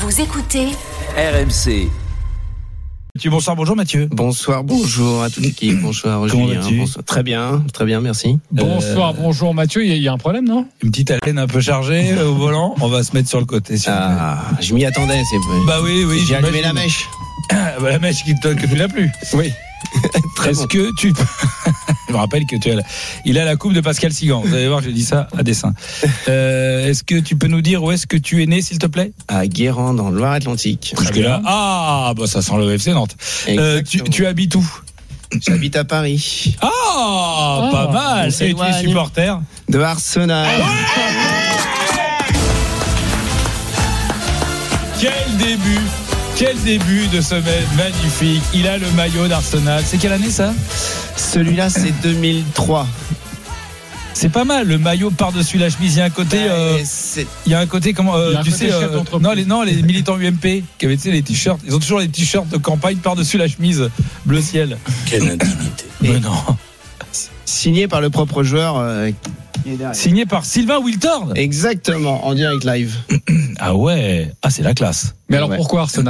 Vous écoutez RMC. Bonsoir, bonjour Mathieu. Bonsoir, bonjour à toute l'équipe. Bonsoir Comment Julien. vas-tu ? Bonsoir. Très bien, merci. Bonsoir, bonjour Mathieu, il y a un problème, non ? Une petite haleine un peu chargée au volant, on va se mettre sur le côté. Je m'y attendais. Bah oui, J'ai allumé j'imagine. la mèche. Bah, la mèche que tu l'as plus. Oui. Est-ce que tu... Je me rappelle que il a la coupe de Pascal Sigan. Vous allez voir, j'ai dit ça à dessein. Est-ce que tu peux nous dire où est-ce que tu es né, s'il te plaît ? À Guérande, dans le Loire-Atlantique. Jusque-là. Ah, bah ça sent le FC Nantes. Tu habites où ? J'habite à Paris. Pas mal. Et tu es supporter De Arsenal. Quel début de semaine magnifique. Il a le maillot d'Arsenal. C'est quelle année ça ? Celui-là, c'est 2003. C'est pas mal, le maillot par-dessus la chemise. Il y a un côté, il y a un côté comment, tu sais, les militants UMP qui avaient, tu sais, les t-shirts. Ils ont toujours les t-shirts de campagne par-dessus la chemise bleu ciel. Quelle intimité. Mais non. Signé par le propre joueur. Signé par Sylvain Wiltord. Exactement, en direct live. Ah ouais, c'est la classe. Mais alors Ouais. pourquoi Arsenal ?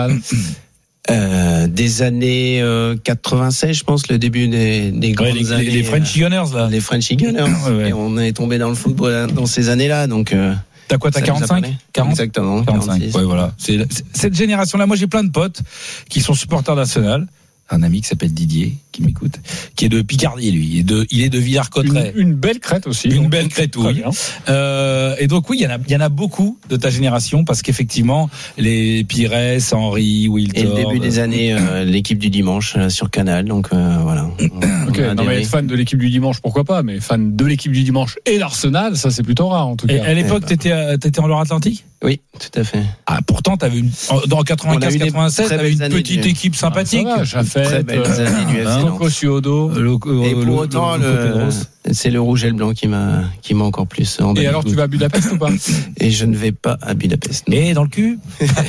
Des années 96, je pense, le début des grandes années. Les Frenchy Gunners là. Les Frenchy Gunners. Ouais. Et on est tombé dans le football dans ces années-là, donc. T'as quoi, t'as ça nous a 45 parlé. 40 Exactement. 45. 46. Ouais, voilà. C'est cette génération-là. Moi, j'ai plein de potes qui sont supporters d'Arsenal. Un ami qui s'appelle Didier, qui m'écoute, qui est de Picardie, lui. Il est de Villars-Cotterêts. Une belle crête aussi. Une donc. belle crête, Très oui. bien. Et donc oui, il y en a beaucoup de ta génération parce qu'effectivement, les Pires, Henry, Wiltord. Et le début des années, l'équipe du dimanche sur Canal, donc voilà. Ok, non mais être fan de l'équipe du dimanche, pourquoi pas, mais fan de l'équipe du dimanche et d'Arsenal, ça c'est plutôt rare en tout Et cas. à l'époque, t'étais en Loire-Atlantique ? Oui, tout à fait. Ah, pourtant, t'avais dans 95-96, t'avais une petite équipe sympathique. Très belles années du FC Nantes. Coco Suodo. Et pour autant, c'est le rouge et le blanc qui m'a encore plus emballé. Et alors tu vas à Budapest ou pas ? Et je ne vais pas à Budapest. Non. Et dans le cul.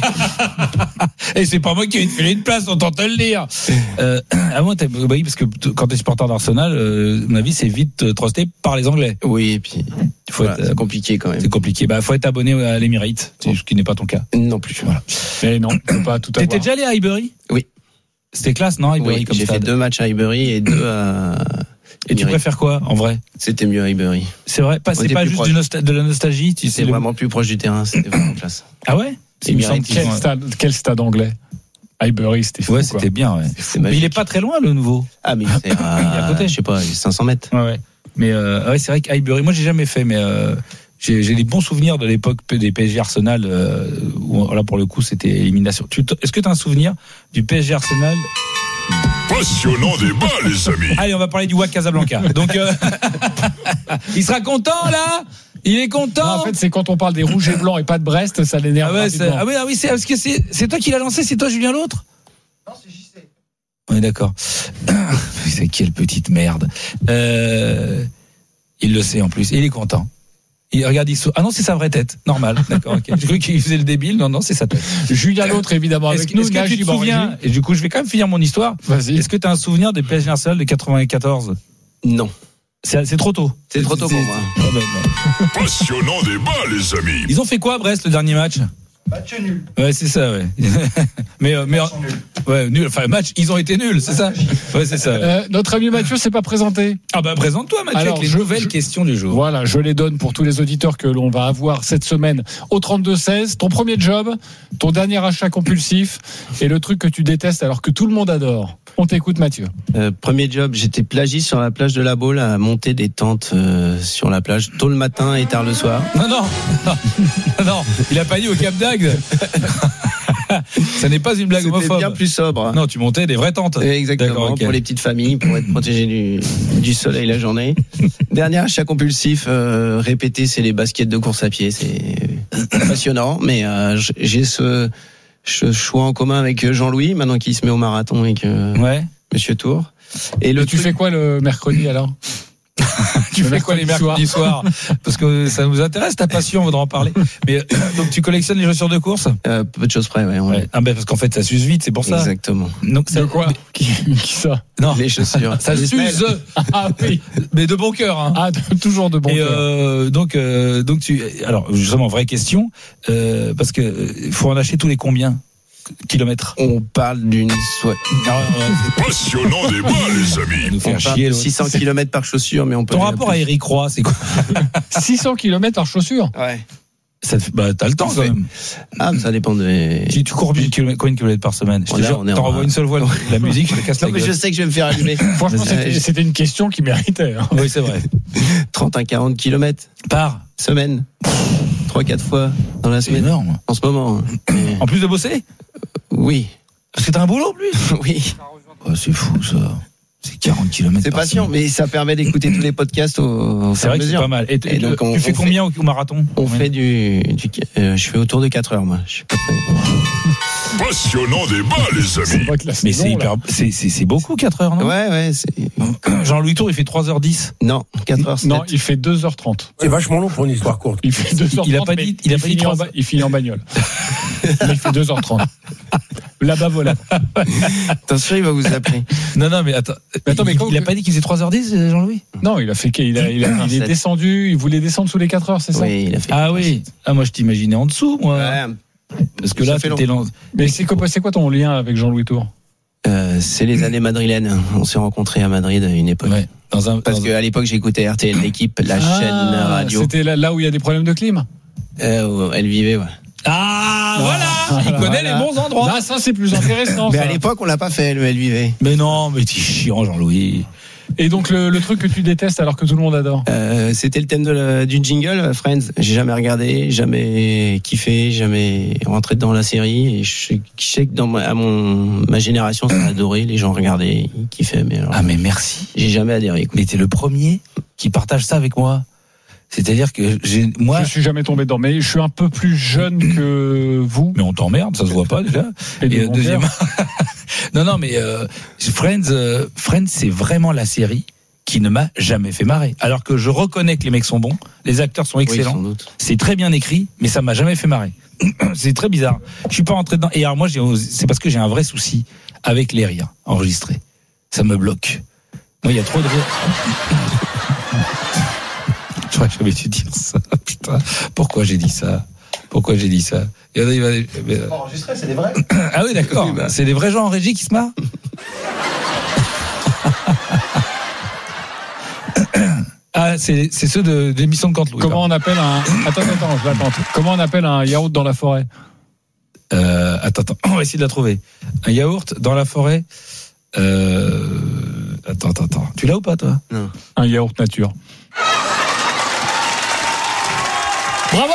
Et c'est pas moi qui vais te filer une place, on t'entend le dire. Oui, parce que quand t'es supporter d'Arsenal, à mon avis, c'est vite trusté par les Anglais. Oui, et puis c'est compliqué quand même. C'est compliqué. Faut être abonné à l'Emirates, ce qui n'est pas ton cas. Non plus. Voilà. Mais non, on peut pas tout avoir. T'étais déjà allé à Highbury ? Oui. C'était classe, non, Highbury, Oui, comme j'ai stade. fait 2 matchs à Highbury et 2 à. Et tu préfères quoi, en vrai ? C'était mieux à Highbury. C'est vrai, c'est était pas plus juste proche. de la nostalgie, tu sais. C'est vraiment plus proche du terrain, c'était vraiment classe. Ah ouais ? Quel stade anglais ? Highbury, c'était fou. Ouais, quoi. c'était bien, ouais. C'était Mais il est magique. pas très loin, le nouveau. Ah, mais c'est à côté. je sais pas, 500 mètres. Ouais. Mais ouais, c'est vrai qu'Highbury, moi j'ai jamais fait, mais j'ai des bons souvenirs de l'époque des PSG Arsenal où là pour le coup c'était élimination. Est-ce que tu as un souvenir du PSG Arsenal ? Passionnant débat, les amis. Allez, on va parler du WAC Casablanca. Donc il sera content là ? Il est content. Non, en fait, c'est quand on parle des rouges et blancs et pas de Brest, ça l'énerve. Oui, c'est parce que c'est toi qui l'as lancé, c'est toi Julien l'autre ? Non, c'est JC. Oui, d'accord. C'est quelle petite merde. Il le sait en plus, et il est content. Regarde, ah non, c'est sa vraie tête. Normal, d'accord, ok. J'ai cru qu'il faisait le débile. Non, c'est sa tête. Julien l'autre, évidemment, avec nous. Est-ce que tu te souviens, et du coup, je vais quand même finir mon histoire. Vas-y. Est-ce que tu as un souvenir des PSG Arsenal de 94 ? Non. C'est trop tôt. C'est trop tôt pour moi. Passionnant débat, les amis. Ils ont fait quoi à Brest le dernier match ? Match nul. Ouais, c'est ça, ouais. mais ouais, nul. Enfin, match, ils ont été nuls, c'est ça. Ouais, c'est ça. Notre ami Mathieu s'est pas présenté. Ah bah présente-toi, Mathieu, Alors, avec les nouvelles questions du jour. Voilà, je les donne pour tous les auditeurs que l'on va avoir cette semaine au 32-16. Ton premier job, ton dernier achat compulsif et le truc que tu détestes alors que tout le monde adore. On t'écoute, Mathieu. Premier job, j'étais plagiste sur la plage de la Baule à monter des tentes sur la plage tôt le matin et tard le soir. Non, il a pas dit au Cap d'Agde. Ça n'est pas une blague homophobe. C'était bien plus sobre. Non, tu montais des vraies tentes. Exactement, D'accord, okay. Pour les petites familles, pour être protégé du soleil la journée. Dernier achat compulsif, répéter, c'est les baskets de course à pied. C'est passionnant, mais j'ai ce choix en commun avec Jean-Louis, maintenant qu'il se met au marathon avec Monsieur Tour. Et tu fais quoi le mercredi alors ? Tu fais quoi les mercredis soirs? Parce que ça nous intéresse, ta passion, on voudra en parler. Mais donc tu collectionnes les chaussures de course? Peu de choses près, ouais. Ah ben parce qu'en fait ça s'use vite, c'est pour ça. Exactement. Donc de quoi? Qui ça? Non, les chaussures. Ça s'use. Ah oui. Mais de bon cœur. Hein. Ah, toujours de bon cœur. Donc alors justement vraie question, parce que faut en acheter tous les combien kilomètres? On parle d'une Passionnant débat, les amis. Nous faire on parle chier. de 600 km par chaussure, mais on peut. Ton rapport à Eric Roy, c'est quoi? 600 km par chaussure. Ouais. Ça te fait, t'as le temps quand même. Ah, ça dépend de. Tu cours combien de kilomètres par semaine? Je te jure, t'en revois une seule fois la musique, je te casse la gueule. Non, mais je sais que je vais me faire allumer. Franchement, c'était une question qui méritait. Hein. Oui, c'est vrai. 30 à 40 km par semaine. 3-4 fois dans la semaine. C'est énorme. En ce moment. En plus de bosser? Oui. Parce que t'as un boulot en plus? Oui. Oh, c'est fou ça. C'est 40 km. C'est patient, mais ça permet d'écouter tous les podcasts au C'est vrai que c'est pas mal. Et donc tu fais combien au marathon? On fait je fais autour de 4 heures, moi. Je suis pas très... Passionnant débat, les amis. Mais c'est hyper, c'est beaucoup 4 heures, non? Ouais, c'est... Jean-Louis Tour, il fait 3h10. Non, 4 heures. Non, il fait 2h30. C'est vachement long pour une histoire courte. Il fait 2h30. Il a pas dit, il finit en bagnole. Mais il fait 2h30. Là-bas, voilà. Attention, il va vous appeler. Non, mais attends. Mais il a pas dit qu'il faisait 3h10, Jean-Louis? Non, il est descendu, il voulait descendre sous les 4 heures, c'est ça? Oui, il a fait. Ah oui. Ah, moi, je t'imaginais en dessous, moi. Ouais. Parce que là, t'es lent. Mais c'est quoi ton lien avec Jean-Louis Tour? C'est les années madrilènes. On s'est rencontrés à Madrid à une époque. Ouais. Parce qu'à l'époque, j'écoutais RTL L'équipe, la chaîne radio. C'était là où il y a des problèmes de clim? Elle vivait, ouais. Ah, voilà. Il connaît les bons endroits. Là, ça, c'est plus intéressant. Mais à l'époque, on l'a pas fait, elle vivait. Mais non, mais t'es chiant, Jean-Louis. Et donc, le truc que tu détestes alors que tout le monde adore? C'était le thème du jingle, Friends. J'ai jamais regardé, jamais kiffé, jamais rentré dans la série. Et je sais que dans ma génération, ça a adoré. Les gens regardaient, ils kiffaient. Mais alors, mais merci. J'ai jamais adhéré. Écoute. Mais t'es le premier qui partage ça avec moi. C'est-à-dire que moi, je suis jamais tombé dedans, mais je suis un peu plus jeune que vous. Mais on t'emmerde, ça se voit pas déjà. Et deuxième. non, mais Friends, c'est vraiment la série qui ne m'a jamais fait marrer. Alors que je reconnais que les mecs sont bons, les acteurs sont excellents, oui, sans doute. C'est très bien écrit, mais ça m'a jamais fait marrer. C'est très bizarre. Je suis pas rentré dedans. Et alors moi, c'est parce que j'ai un vrai souci avec les rires enregistrés. Ça me bloque. Moi, il y a trop de rires. J'aurais jamais dû dire ça. Putain, pourquoi j'ai dit ça? Enregistré, c'est des vrais. Ah oui, d'accord. C'est des vrais gens en régie qui se marrent. Ah, c'est ceux de l'émission de Canteloup. Comment on appelle un... Attends, je l'attends. Comment on appelle un yaourt dans la forêt? Attends, on va essayer de la trouver. Un yaourt dans la forêt. Attends. Tu l'as ou pas, toi? Non. Un yaourt nature. Bravo!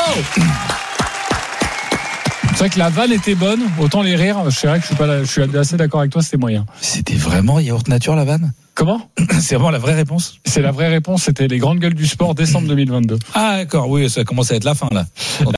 C'est vrai que la vanne était bonne, autant les rires, c'est vrai que je suis assez d'accord avec toi, c'était moyen. C'était vraiment yaourt nature, la vanne? Comment? C'est vraiment la vraie réponse? C'est la vraie réponse, c'était les grandes gueules du sport, décembre 2022. Ah d'accord, oui, ça commence à être la fin là.